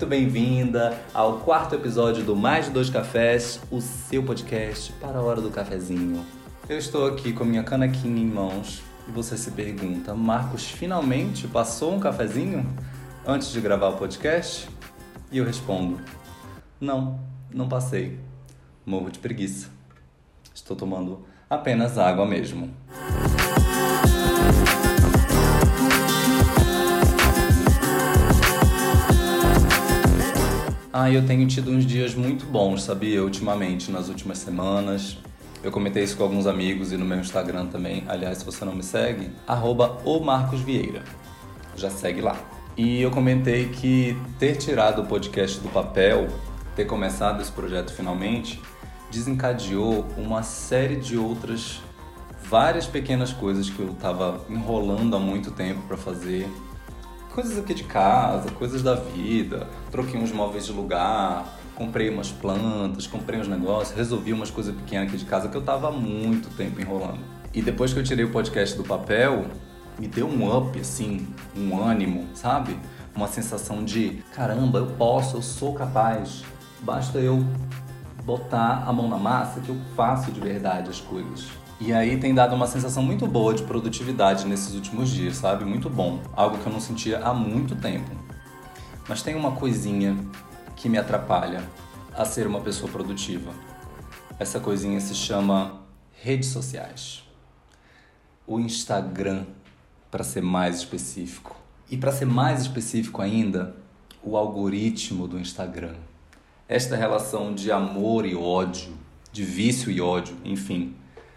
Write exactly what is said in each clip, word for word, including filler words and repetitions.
bem-vinda ao quarto episódio do Mais de Dois Cafés, o seu podcast para a hora do cafezinho. Eu estou aqui com a minha canequinha em mãos e você se pergunta, Marcos finalmente passou um cafezinho antes de gravar o podcast? E eu respondo, não, não passei. Morro de preguiça. Estou tomando apenas água mesmo. Ah, eu tenho tido uns dias muito bons, sabia? Ultimamente, nas últimas semanas. Eu comentei isso com alguns amigos e no meu Instagram também. Aliás, se você não me segue, arroba o Marcos Vieira. Já segue lá. E eu comentei que ter tirado o podcast do papel, ter começado esse projeto finalmente, desencadeou uma série de outras, várias pequenas coisas que eu estava enrolando há muito tempo para fazer. Coisas aqui de casa, coisas da vida, troquei uns móveis de lugar, comprei umas plantas, comprei uns negócios, resolvi umas coisas pequenas aqui de casa que eu tava há muito tempo enrolando. E depois que eu tirei o podcast do papel, me deu um up, assim, um ânimo, sabe? Uma sensação de, caramba, eu posso, eu sou capaz, basta eu botar a mão na massa que eu faço de verdade as coisas. E aí tem dado uma sensação muito boa de produtividade nesses últimos dias, sabe? Muito bom. Algo que eu não sentia há muito tempo. Mas tem uma coisinha que me atrapalha a ser uma pessoa produtiva. Essa coisinha se chama redes sociais. O Instagram, para ser mais específico. E para ser mais específico ainda, o algoritmo do Instagram. Esta relação de amor e ódio, de vício e ódio, enfim.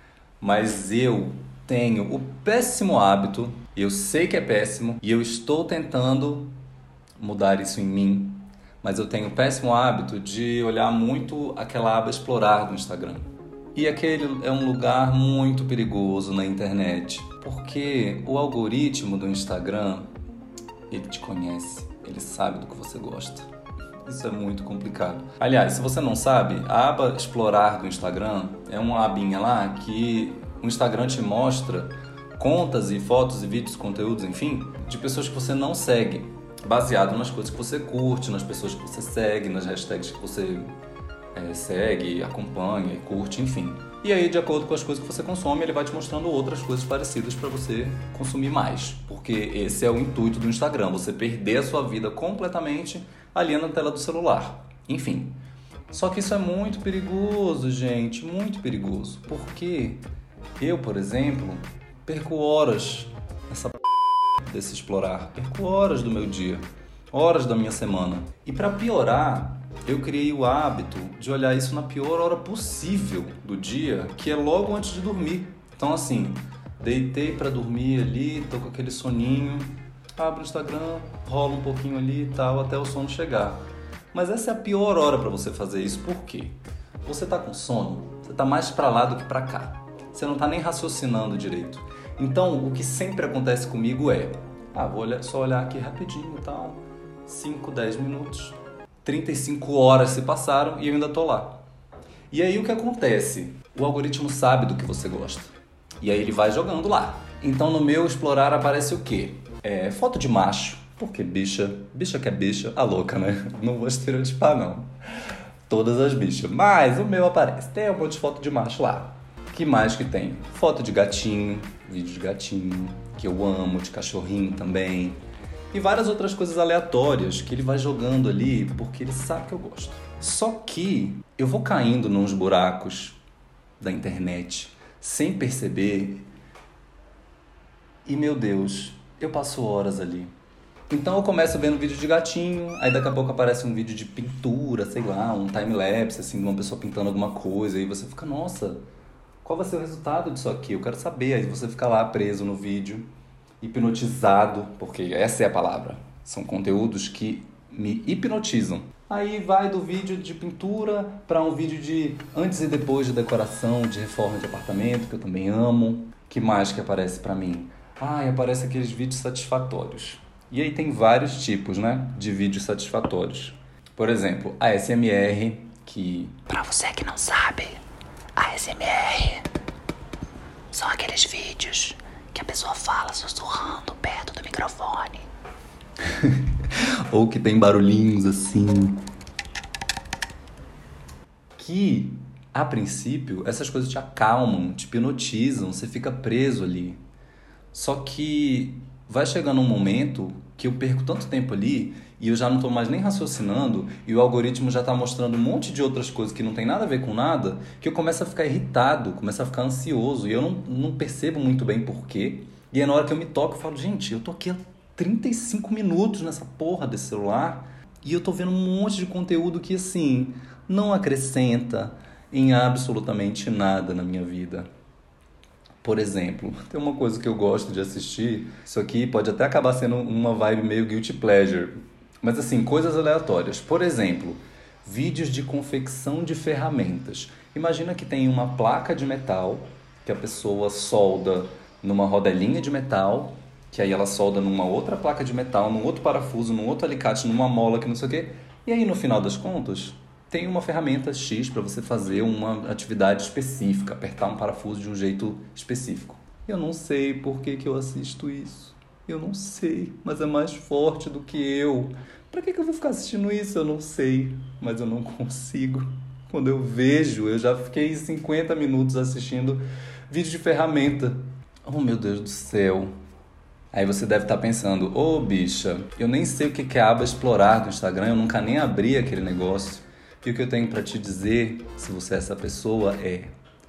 Mas eu tenho o péssimo hábito, eu sei que é péssimo, e eu estou tentando mudar isso em mim, mas eu tenho o péssimo hábito de olhar muito aquela aba explorar do Instagram. E aquele é um lugar muito perigoso na internet, porque o algoritmo do Instagram, ele te conhece, ele sabe do que você gosta. Isso é muito complicado. Aliás, se você não sabe, a aba explorar do Instagram é uma abinha lá que o Instagram te mostra contas e fotos e vídeos, conteúdos, enfim, de pessoas que você não segue, baseado nas coisas que você curte, nas pessoas que você segue, nas hashtags que você é, segue, acompanha e curte, enfim. E aí, de acordo com as coisas que você consome, ele vai te mostrando outras coisas parecidas para você consumir mais. Porque esse é o intuito do Instagram, você perder a sua vida completamente ali na tela do celular. Enfim. Só que isso é muito perigoso, gente, muito perigoso. Porque eu, por exemplo, perco horas nessa p... desse explorar. Perco horas do meu dia, horas da minha semana. E para piorar, eu criei o hábito de olhar isso na pior hora possível do dia, que é logo antes de dormir. Então assim, deitei para dormir ali, tô com aquele soninho, abro o Instagram, rola um pouquinho ali e tal, até o sono chegar. Mas essa é a pior hora para você fazer isso, por quê? Você tá com sono, você tá mais para lá do que para cá. Você não tá nem raciocinando direito. Então, o que sempre acontece comigo é, ah, vou olhar, só olhar aqui rapidinho e tal, cinco, dez minutos, trinta e cinco horas se passaram e eu ainda tô lá. E aí o que acontece? O algoritmo sabe do que você gosta. E aí ele vai jogando lá. Então no meu explorar aparece o quê? É, foto de macho. Porque bicha, bicha que é bicha, a louca, né? Não vou estereotipar não. Todas as bichas. Mas o meu aparece. Tem um monte de foto de macho lá. Que mais que tem? Foto de gatinho, vídeo de gatinho, que eu amo, de cachorrinho também. E várias outras coisas aleatórias que ele vai jogando ali porque ele sabe que eu gosto. Só que eu vou caindo nos buracos da internet sem perceber e, meu Deus, eu passo horas ali. Então eu começo vendo vídeo de gatinho, aí daqui a pouco aparece um vídeo de pintura, sei lá, um time-lapse, assim, de uma pessoa pintando alguma coisa, e você fica, nossa, qual vai ser o resultado disso aqui? Eu quero saber. Aí você fica lá preso no vídeo, hipnotizado, porque essa é a palavra. São conteúdos que me hipnotizam. Aí vai do vídeo de pintura para um vídeo de antes e depois de decoração, de reforma de apartamento, que eu também amo. Que mais que aparece para mim? Ah, e aparece aqueles vídeos satisfatórios. E aí tem vários tipos, né, de vídeos satisfatórios. Por exemplo, A S M R, que... Pra você que não sabe, A S M R são aqueles vídeos que a pessoa fala sussurrando perto do microfone. Ou que tem barulhinhos assim. Que, a princípio, essas coisas te acalmam, te hipnotizam, você fica preso ali. Só que vai chegando um momento que eu perco tanto tempo ali e eu já não estou mais nem raciocinando e o algoritmo já está mostrando um monte de outras coisas que não tem nada a ver com nada, que eu começo a ficar irritado, começo a ficar ansioso e eu não, não percebo muito bem porquê. E é na hora que eu me toco, eu falo, gente, eu tô aqui há trinta e cinco minutos nessa porra desse celular e eu tô vendo um monte de conteúdo que, assim, não acrescenta em absolutamente nada na minha vida. Por exemplo, tem uma coisa que eu gosto de assistir, isso aqui pode até acabar sendo uma vibe meio guilty pleasure, mas assim, coisas aleatórias. Por exemplo, vídeos de confecção de ferramentas. Imagina que tem uma placa de metal que a pessoa solda numa rodelinha de metal, que aí ela solda numa outra placa de metal, num outro parafuso, num outro alicate, numa mola que não sei o quê. E aí, no final das contas, tem uma ferramenta X para você fazer uma atividade específica, apertar um parafuso de um jeito específico. Eu não sei por que que eu assisto isso. Eu não sei, mas é mais forte do que eu. Para que que eu vou ficar assistindo isso? Eu não sei, mas eu não consigo. Quando eu vejo, eu já fiquei cinquenta minutos assistindo vídeo de ferramenta. Oh, meu Deus do céu. Aí você deve estar pensando, ô, oh, bicha, eu nem sei o que é aba explorar do Instagram, eu nunca nem abri aquele negócio. E o que eu tenho para te dizer, se você é essa pessoa, é: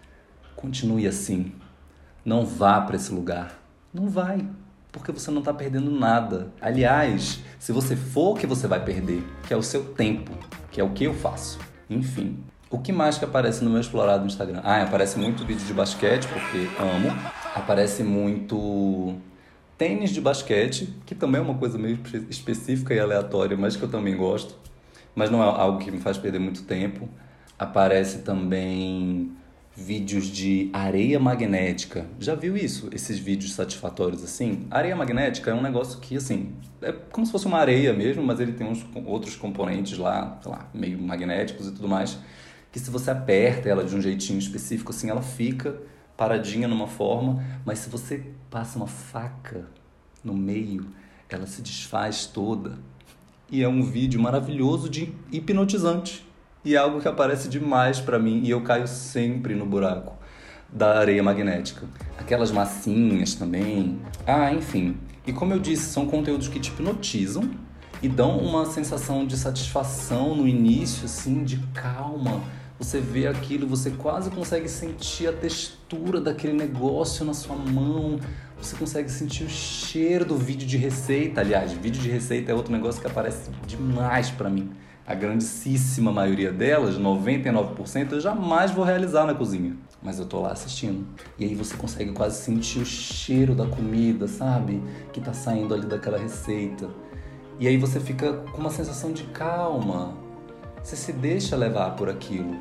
continue assim. Não vá para esse lugar. Não vai, porque você não está perdendo nada. Aliás, se você for, o que você vai perder? Que é o seu tempo, que é o que eu faço. Enfim, o que mais que aparece no meu explorado no Instagram? Ah, aparece muito vídeo de basquete, porque amo. Aparece muito tênis de basquete, que também é uma coisa meio específica e aleatória, mas que eu também gosto. Mas não é algo que me faz perder muito tempo. Aparece também vídeos de areia magnética. Já viu isso? Esses vídeos satisfatórios assim? Areia magnética é um negócio que, assim, é como se fosse uma areia mesmo, mas ele tem uns outros componentes lá, sei lá, meio magnéticos e tudo mais, que se você aperta ela de um jeitinho específico, assim, ela fica paradinha numa forma, mas se você passa uma faca no meio, ela se desfaz toda. E é um vídeo maravilhoso de hipnotizante. E é algo que aparece demais pra mim. E eu caio sempre no buraco da areia magnética. Aquelas massinhas também. Ah, enfim. E como eu disse, são conteúdos que te hipnotizam e dão uma sensação de satisfação no início, assim, de calma. Você vê aquilo, você quase consegue sentir a textura daquele negócio na sua mão. Você consegue sentir o cheiro do vídeo de receita. Aliás, vídeo de receita é outro negócio que aparece demais pra mim. A grandíssima maioria delas, noventa e nove por cento, eu jamais vou realizar na cozinha. Mas eu tô lá assistindo. E aí você consegue quase sentir o cheiro da comida, sabe? Que tá saindo ali daquela receita. E aí você fica com uma sensação de calma. Você se deixa levar por aquilo.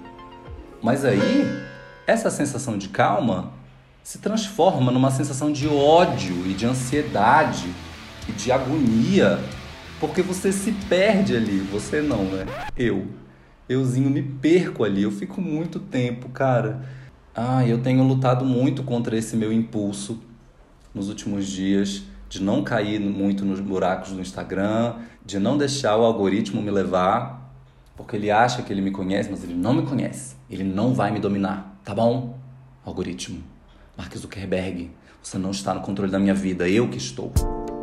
Mas aí, essa sensação de calma se transforma numa sensação de ódio e de ansiedade e de agonia, porque você se perde ali. Você não, né? Eu. Euzinho me perco ali. Eu fico muito tempo, cara. Ah, eu tenho lutado muito contra esse meu impulso nos últimos dias de não cair muito nos buracos do Instagram, de não deixar o algoritmo me levar, porque ele acha que ele me conhece, mas ele não me conhece. Ele não vai me dominar, tá bom? Algoritmo. Mark Zuckerberg, você não está no controle da minha vida, eu que estou.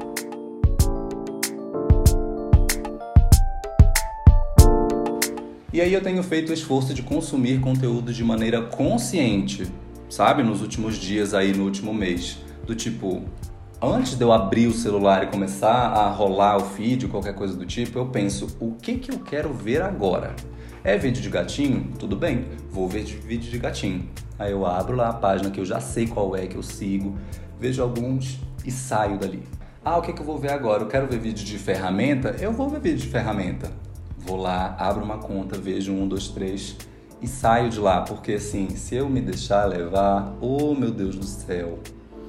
E aí eu tenho feito o esforço de consumir conteúdo de maneira consciente, sabe? Nos últimos dias aí, no último mês. Do tipo, antes de eu abrir o celular e começar a rolar o feed, qualquer coisa do tipo, eu penso, o que que eu quero ver agora? É vídeo de gatinho? Tudo bem, vou ver vídeo de gatinho. Aí eu abro lá a página que eu já sei qual é, que eu sigo, vejo alguns e saio dali. Ah, o que que eu vou ver agora? Eu quero ver vídeo de ferramenta? Eu vou ver vídeo de ferramenta. Vou lá, abro uma conta, vejo um, dois, três e saio de lá. Porque assim, se eu me deixar levar, oh meu Deus do céu,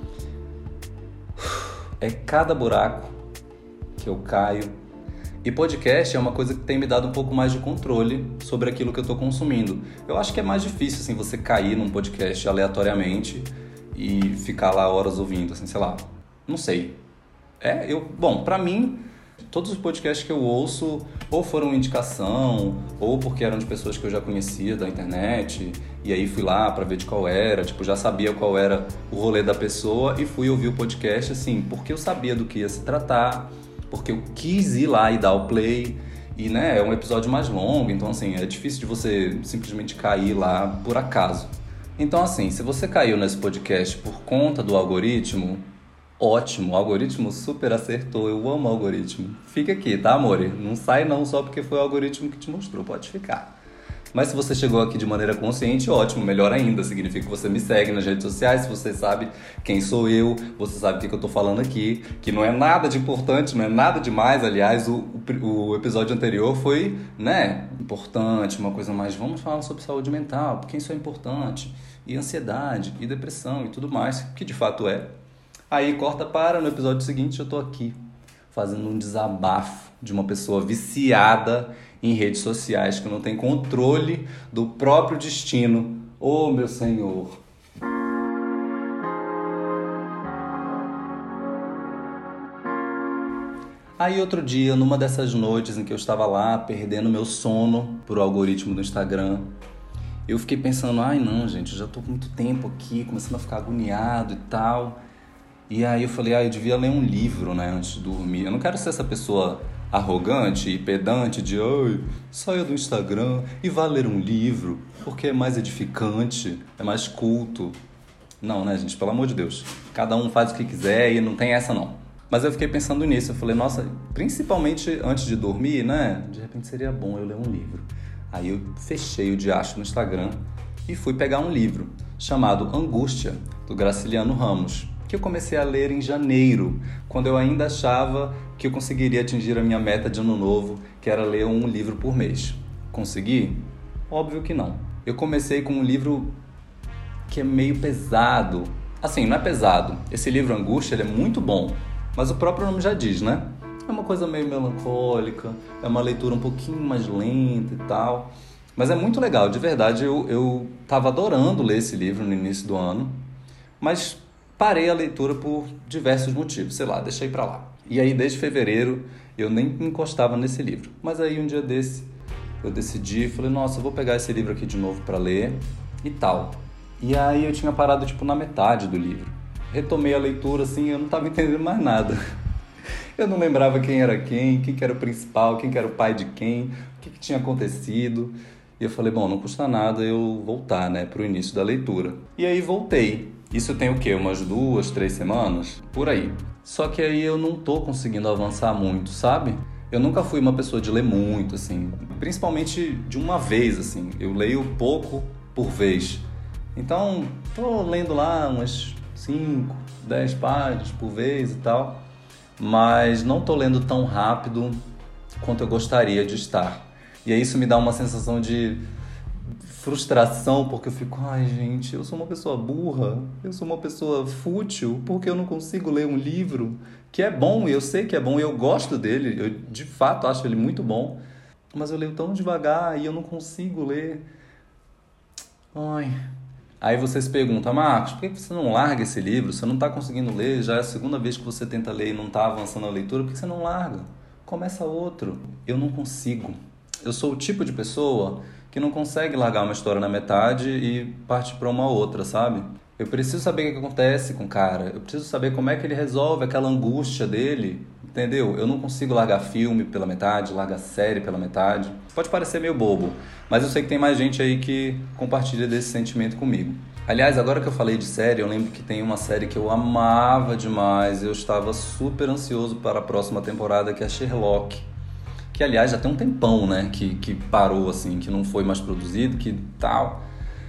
é cada buraco que eu caio. E podcast é uma coisa que tem me dado um pouco mais de controle sobre aquilo que eu tô consumindo. Eu acho que é mais difícil, assim, você cair num podcast aleatoriamente e ficar lá horas ouvindo, assim, sei lá. Não sei. É, eu... Bom, pra mim, Todos os podcasts que eu ouço ou foram indicação, ou porque eram de pessoas que eu já conhecia da internet, e aí fui lá pra ver de qual era, tipo, já sabia qual era o rolê da pessoa e fui ouvir o podcast, assim, porque eu sabia do que ia se tratar, porque eu quis ir lá e dar o play, e, né, é um episódio mais longo, então, assim, é difícil de você simplesmente cair lá por acaso. Então, assim, se você caiu nesse podcast por conta do algoritmo, ótimo, o algoritmo super acertou, eu amo o algoritmo. Fica aqui, tá, amore? Não sai não só porque foi o algoritmo que te mostrou, pode ficar. Mas se você chegou aqui de maneira consciente, ótimo, melhor ainda. Significa que você me segue nas redes sociais, você sabe quem sou eu, você sabe o que, que eu tô falando aqui, que não é nada de importante, não é nada demais. Aliás, o, o, o episódio anterior foi, né, importante, uma coisa mais, vamos falar sobre saúde mental, porque isso é importante, e ansiedade, e depressão, e tudo mais, que de fato é. Aí corta para, no episódio seguinte eu tô aqui, fazendo um desabafo de uma pessoa viciada em redes sociais que não tem controle do próprio destino. Oh, meu Senhor! Aí outro dia, numa dessas noites em que eu estava lá perdendo meu sono por algoritmo do Instagram, eu fiquei pensando, ai não, gente, eu já tô com muito tempo aqui, começando a ficar agoniado e tal. E aí eu falei, ah, eu devia ler um livro, né, antes de dormir. Eu não quero ser essa pessoa arrogante e pedante de, ai, saia do Instagram e vá ler um livro, porque é mais edificante, é mais culto. Não, né, gente, pelo amor de Deus. Cada um faz o que quiser e não tem essa, não. Mas eu fiquei pensando nisso, eu falei, nossa, principalmente antes de dormir, né, de repente seria bom eu ler um livro. Aí eu fechei o diacho no Instagram e fui pegar um livro chamado Angústia, do Graciliano Ramos, que eu comecei a ler em janeiro, quando eu ainda achava que eu conseguiria atingir a minha meta de ano novo, que era ler um livro por mês. Consegui? Óbvio que não. Eu comecei com um livro que é meio pesado. Assim, não é pesado. Esse livro Angústia, ele é muito bom, mas o próprio nome já diz, né? É uma coisa meio melancólica, é uma leitura um pouquinho mais lenta e tal. Mas é muito legal, de verdade, eu, eu tava adorando ler esse livro no início do ano, mas parei a leitura por diversos motivos, sei lá, deixei pra lá. E aí, desde fevereiro, eu nem encostava nesse livro. Mas aí, um dia desse, eu decidi, falei, nossa, eu vou pegar esse livro aqui de novo pra ler e tal. E aí, eu tinha parado, tipo, na metade do livro. Retomei a leitura, assim, eu não tava entendendo mais nada. Eu não lembrava quem era quem, quem que era o principal, quem que era o pai de quem, o que que tinha acontecido. E eu falei, bom, não custa nada eu voltar, né, pro início da leitura. E aí, voltei. Isso tem o quê? Umas duas, três semanas? Por aí. Só que aí eu não tô conseguindo avançar muito, sabe? Eu nunca fui uma pessoa de ler muito, assim. Principalmente de uma vez, assim. Eu leio pouco por vez. Então, tô lendo lá umas cinco, dez páginas por vez e tal. Mas não tô lendo tão rápido quanto eu gostaria de estar. E aí isso me dá uma sensação de frustração, porque eu fico, ai gente, eu sou uma pessoa burra, eu sou uma pessoa fútil, porque eu não consigo ler um livro que é bom, e eu sei que é bom, e eu gosto dele, eu de fato acho ele muito bom, mas eu leio tão devagar e eu não consigo ler. Ai. Aí você se pergunta, Marcos, por que você não larga esse livro? Você não está conseguindo ler, já é a segunda vez que você tenta ler e não está avançando a leitura, por que você não larga? Começa outro. Eu não consigo. Eu sou o tipo de pessoa que não consegue largar uma história na metade e partir para uma outra, sabe? Eu preciso saber o que acontece com o cara, eu preciso saber como é que ele resolve aquela angústia dele, entendeu? Eu não consigo largar filme pela metade, largar série pela metade. Pode parecer meio bobo, mas eu sei que tem mais gente aí que compartilha desse sentimento comigo. Aliás, agora que eu falei de série, eu lembro que tem uma série que eu amava demais, eu estava super ansioso para a próxima temporada, que é Sherlock. Que, aliás, já tem um tempão, né, que, que parou, assim, que não foi mais produzido, que tal.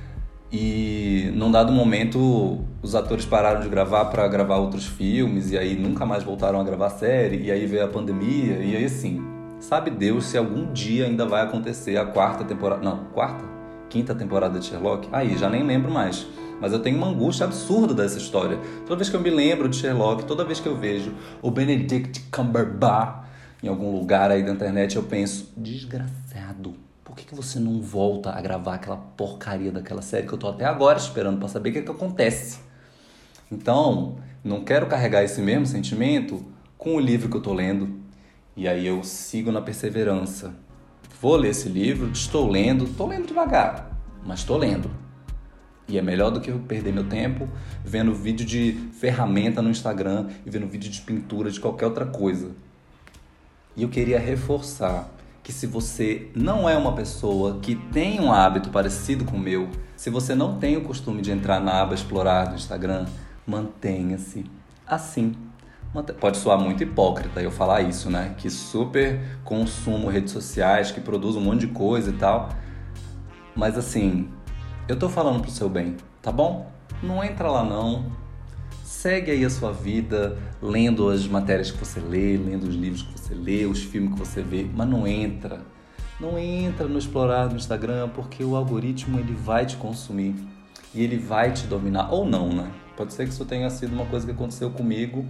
E, num dado momento, os atores pararam de gravar para gravar outros filmes, e aí nunca mais voltaram a gravar a série, e aí veio a pandemia, e aí, assim, sabe Deus se algum dia ainda vai acontecer a quarta temporada... Não, quarta? Quinta temporada de Sherlock? Aí, já nem lembro mais. Mas eu tenho uma angústia absurda dessa história. Toda vez que eu me lembro de Sherlock, toda vez que eu vejo o Benedict Cumberbatch em algum lugar aí da internet, eu penso, desgraçado, por que que você não volta a gravar aquela porcaria daquela série que eu tô até agora esperando pra saber o que que acontece? Então, não quero carregar esse mesmo sentimento com o livro que eu tô lendo. E aí eu sigo na perseverança. Vou ler esse livro, estou lendo, estou lendo devagar, mas estou lendo. E é melhor do que eu perder meu tempo vendo vídeo de ferramenta no Instagram e vendo vídeo de pintura, de qualquer outra coisa. E eu queria reforçar que se você não é uma pessoa que tem um hábito parecido com o meu, se você não tem o costume de entrar na aba explorar do Instagram, mantenha-se assim. Pode soar muito hipócrita eu falar isso, né? Que super consumo redes sociais, que produz um monte de coisa e tal. Mas assim, eu tô falando pro seu bem, tá bom? Não entra lá não. Segue aí a sua vida, lendo as matérias que você lê, lendo os livros que você lê, os filmes que você vê, mas não entra. Não entra no explorar do Instagram, porque o algoritmo ele vai te consumir e ele vai te dominar, ou não, né? Pode ser que isso tenha sido uma coisa que aconteceu comigo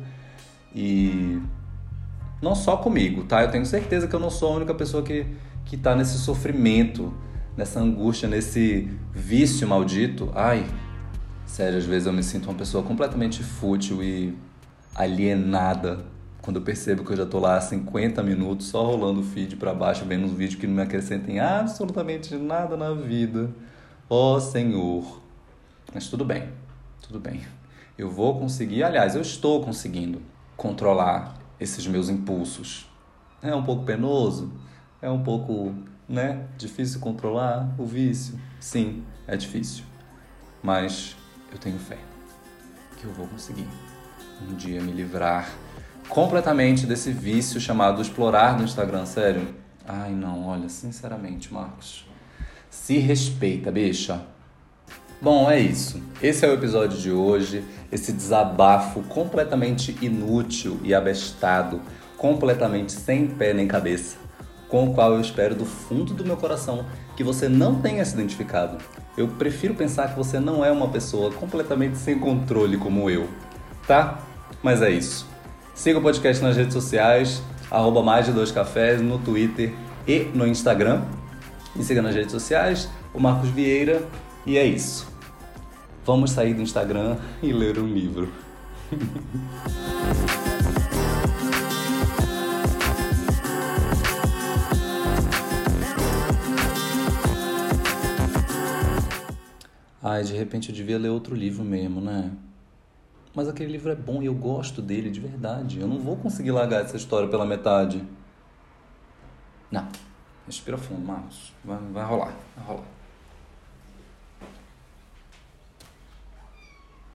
e não só comigo, tá? Eu tenho certeza que eu não sou a única pessoa que, que tá nesse sofrimento, nessa angústia, nesse vício maldito. Ai, sério, às vezes eu me sinto uma pessoa completamente fútil e alienada quando eu percebo que eu já tô lá há cinquenta minutos só rolando o feed pra baixo, vendo uns vídeos que não me acrescentem absolutamente nada na vida. Ó Senhor. Mas tudo bem, tudo bem. Eu vou conseguir, aliás, eu estou conseguindo controlar esses meus impulsos. É um pouco penoso, é um pouco, né, difícil controlar o vício. Sim, é difícil. Mas eu tenho fé que eu vou conseguir um dia me livrar completamente desse vício chamado explorar no Instagram, sério. Ai, não, olha, sinceramente, Marcos, se respeita, bicha. Bom, é isso. Esse é o episódio de hoje, esse desabafo completamente inútil e abestado, completamente sem pé nem cabeça, com o qual eu espero do fundo do meu coração que você não tenha se identificado. Eu prefiro pensar que você não é uma pessoa completamente sem controle como eu, tá? Mas é isso. Siga o podcast nas redes sociais, arroba mais de dois cafés, no Twitter e no Instagram. Me siga nas redes sociais, o Marcos Vieira, e é isso. Vamos sair do Instagram e ler um livro. Ai, de repente eu devia ler outro livro mesmo, né? Mas aquele livro é bom e eu gosto dele de verdade. Eu não vou conseguir largar essa história pela metade. Não. Respira fundo, Marcos. Vai, vai rolar, vai rolar.